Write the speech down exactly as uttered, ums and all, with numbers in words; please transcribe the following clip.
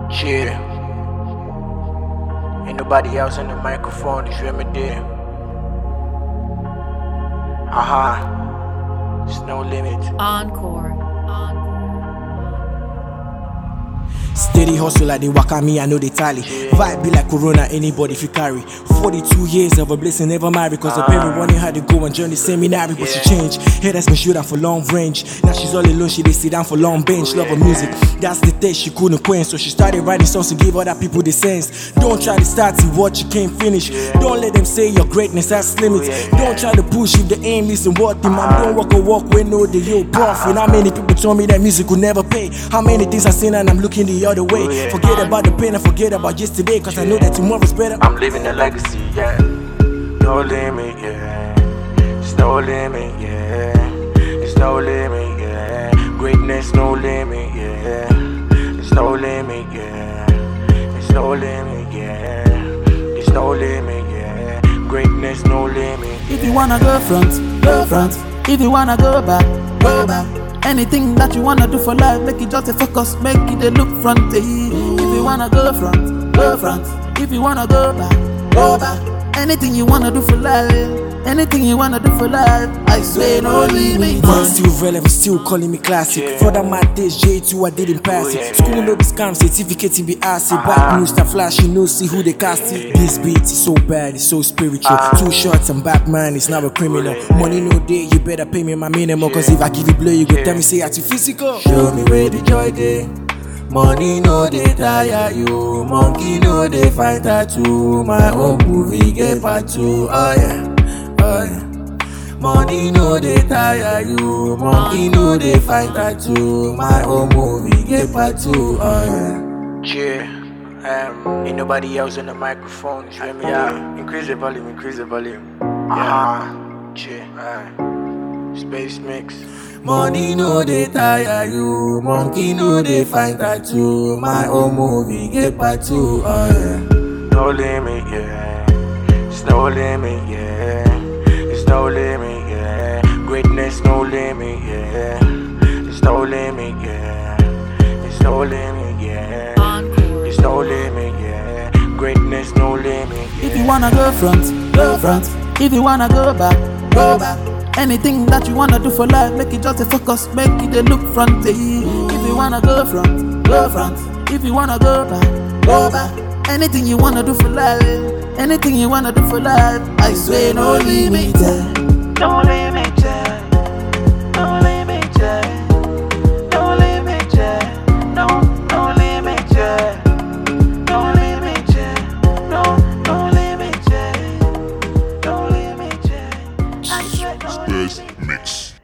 Yeah. Ain't nobody else on the microphone, you feel me there? Aha. There's no limit. Encore. Steady hustle like they waka me, I know they tally. Vibe be like Corona, anybody if you carry. Forty-two years of a blessing, never married. Cause her parent wanted her to go and join the seminary, but she changed. Head has been shooting for long range. Now she's all alone, she they sit down for long bench. Love her music, that's the taste she couldn't quench. So she started writing songs to give other people the sense. Don't try to start to what you can't finish. Don't let them say your greatness has limits. Don't try to push if the aim isn't what the man. Don't walk a walk when no they yo profit. How many people told me that music will never pay? How many things I seen and I'm looking the other way. Forget about the pain and forget about yesterday, cause I know that tomorrow's better. I'm living a legacy, yeah. No limit, yeah. It's no limit, yeah. It's no limit, yeah. Greatness, no limit, yeah. It's no limit, yeah. It's no limit, yeah. It's no limit, yeah. Greatness, no limit. If you wanna go front, go front. If you wanna go back, go back. Anything that you wanna do for life, make it just a focus, make it a look front. Eh. If you wanna go front, go front. If you wanna go back, go back. Anything you wanna do for life, anything you wanna do for life, I swear no limit. Man still relevant, still calling me classic. Yeah. For that my days, J two I didn't pass Oh, it. yeah. School no be scam, certificate in be asked. Bad news that flash, you know see who they cast it. This beat is so bad, it's so spiritual. Two shots and Batman is now a criminal. Money no day, you better pay me my minimum. Cause if I give you blow, you go tell me say I too physical. Show me where the joy day. Money no dey tire you, monkey no dey fight tattoo. My own movie get part two. Oh yeah, oh yeah. Money no dey tire you, monkey no dey fight tattoo. My own movie get part two. Oh yeah. Yeah. Um, ain't nobody else on the microphone, you feel me? Yeah. Increase the volume, increase the volume. Aha. Yeah. Uh, Space mix. Money no dey tire you, monkey no dey fight tattoo. My own movie get part two. Oh yeah. No limit, yeah. It's no limit, yeah. It's no limit, yeah. Greatness, no limit, yeah. It's no limit, yeah. It's no limit, yeah. Encore. It's no limit, yeah. Greatness, no limit, yeah. If you wanna go front, go front. If you wanna go back, go back. Anything that you wanna do for life, make it just a focus, make it a look front. Eh. If you wanna go front, go front. If you wanna go back, go back. Anything you wanna do for life, anything you wanna do for life, I swear no limit. Eh. No limit, yeah. No limit, yeah. No limit, yeah. No, no limit, yeah. No limit, yeah. No, no limit, yeah. No limit, yeah. I swear no limit. Space Mix.